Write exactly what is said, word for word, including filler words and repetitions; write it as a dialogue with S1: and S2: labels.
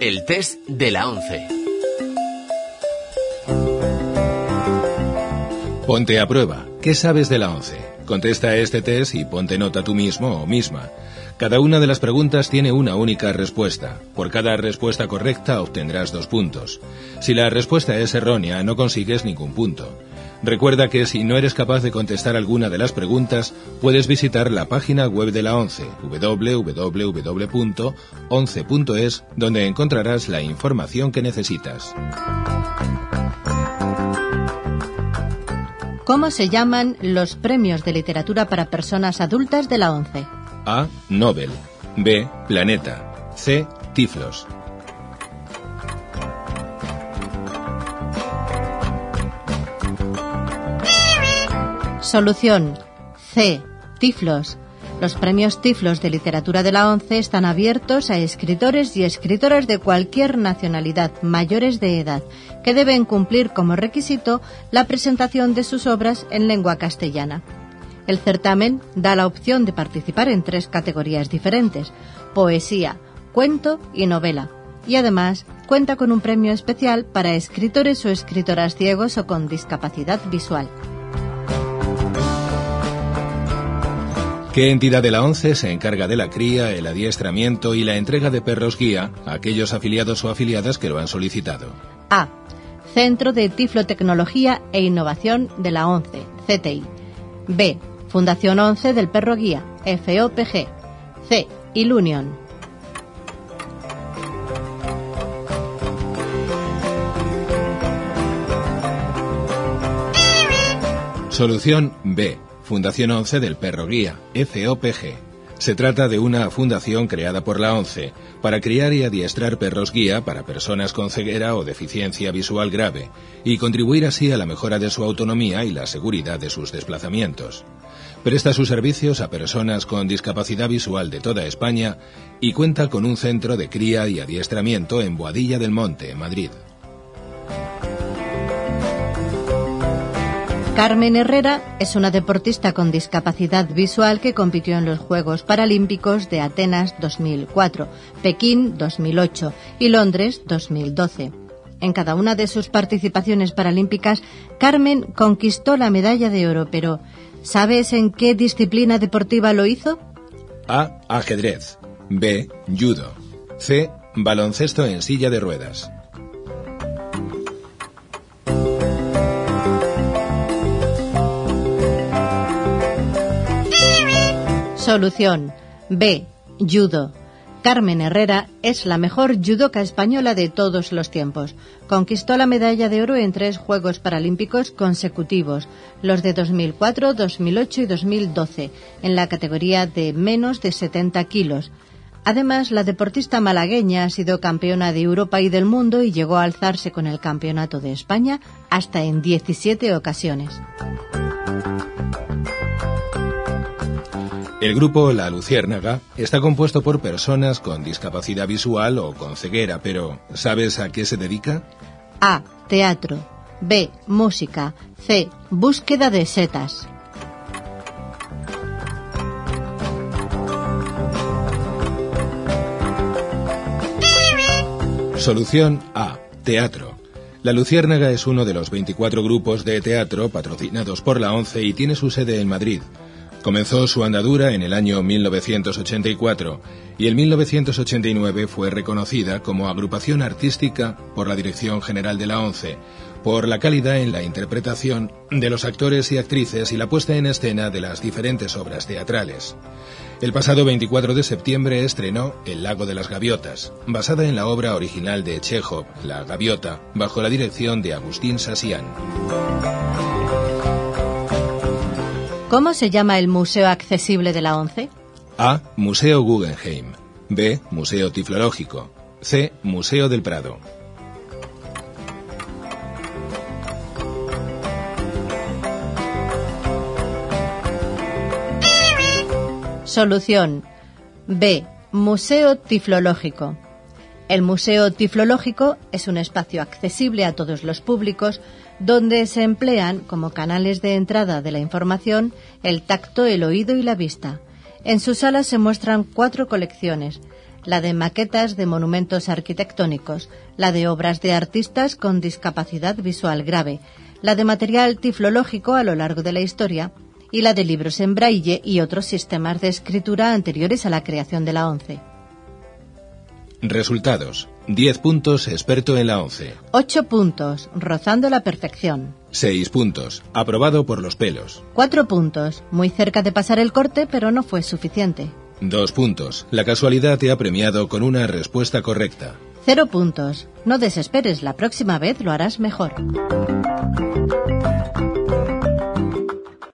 S1: El test de la once.
S2: Ponte a prueba. ¿Qué sabes de la once? Contesta a este test y ponte nota tú mismo o misma. Cada una de las preguntas tiene una única respuesta. Por cada respuesta correcta obtendrás dos puntos. Si la respuesta es errónea, no consigues ningún punto. Recuerda que si no eres capaz de contestar alguna de las preguntas, puedes visitar la página web de la ONCE, doble u doble u doble u punto once punto es, donde encontrarás la información que necesitas.
S3: ¿Cómo se llaman los premios de literatura para personas adultas de la ONCE?
S2: A. Nobel. B. Planeta. C. Tiflos.
S3: Solución. C. Tiflos. Los premios Tiflos de literatura de la ONCE están abiertos a escritores y escritoras de cualquier nacionalidad mayores de edad que deben cumplir como requisito la presentación de sus obras en lengua castellana. El certamen da la opción de participar en tres categorías diferentes: poesía, cuento y novela. Y además cuenta con un premio especial para escritores o escritoras ciegos o con discapacidad visual.
S2: ¿Qué entidad de la ONCE se encarga de la cría, el adiestramiento y la entrega de perros guía a aquellos afiliados o afiliadas que lo han solicitado?
S3: A. Centro de Tiflotecnología e Innovación de la ONCE, C T I. B. Fundación ONCE del Perro Guía, F O P G. C. Ilunion.
S2: Solución B. Fundación ONCE del Perro Guía, F O P G. Se trata de una fundación creada por la ONCE para criar y adiestrar perros guía para personas con ceguera o deficiencia visual grave y contribuir así a la mejora de su autonomía y la seguridad de sus desplazamientos. Presta sus servicios a personas con discapacidad visual de toda España y cuenta con un centro de cría y adiestramiento en Boadilla del Monte, Madrid.
S3: Carmen Herrera es una deportista con discapacidad visual que compitió en los Juegos Paralímpicos de Atenas dos mil cuatro, Pekín dos mil ocho y Londres dos mil doce. En cada una de sus participaciones paralímpicas, Carmen conquistó la medalla de oro, pero ¿sabes en qué disciplina deportiva lo hizo?
S2: A. Ajedrez. B. Judo. C. Baloncesto en silla de ruedas.
S3: Solución. B. Judo. Carmen Herrera es la mejor judoka española de todos los tiempos. Conquistó la medalla de oro en tres Juegos Paralímpicos consecutivos, los de dos mil cuatro, dos mil ocho y dos mil doce, en la categoría de menos de setenta kilos. Además, la deportista malagueña ha sido campeona de Europa y del mundo y llegó a alzarse con el Campeonato de España hasta en diecisiete ocasiones.
S2: El grupo La Luciérnaga está compuesto por personas con discapacidad visual o con ceguera, pero ¿sabes a qué se dedica?
S3: A. Teatro. B. Música. C. Búsqueda de setas.
S2: Solución A. Teatro. La Luciérnaga es uno de los veinticuatro grupos de teatro patrocinados por la ONCE y tiene su sede en Madrid. Comenzó su andadura en el año mil novecientos ochenta y cuatro y en mil novecientos ochenta y nueve fue reconocida como agrupación artística por la Dirección General de la ONCE, por la calidad en la interpretación de los actores y actrices y la puesta en escena de las diferentes obras teatrales. El pasado veinticuatro de septiembre estrenó El lago de las gaviotas, basada en la obra original de Chejov, La gaviota, bajo la dirección de Agustín Sassián.
S3: ¿Cómo se llama el Museo Accesible de la ONCE?
S2: A. Museo Guggenheim. B. Museo Tiflológico. C. Museo del Prado.
S3: Solución. B. Museo Tiflológico. El Museo Tiflológico es un espacio accesible a todos los públicos donde se emplean como canales de entrada de la información el tacto, el oído y la vista. En sus salas se muestran cuatro colecciones: la de maquetas de monumentos arquitectónicos, la de obras de artistas con discapacidad visual grave, la de material tiflológico a lo largo de la historia y la de libros en braille y otros sistemas de escritura anteriores a la creación de la ONCE.
S2: Resultados. diez puntos, experto en la ONCE.
S3: ocho puntos, rozando la perfección.
S2: seis puntos, aprobado por los pelos.
S3: cuatro puntos, muy cerca de pasar el corte, pero no fue suficiente.
S2: dos puntos, la casualidad te ha premiado con una respuesta correcta.
S3: cero puntos, no desesperes, la próxima vez lo harás mejor.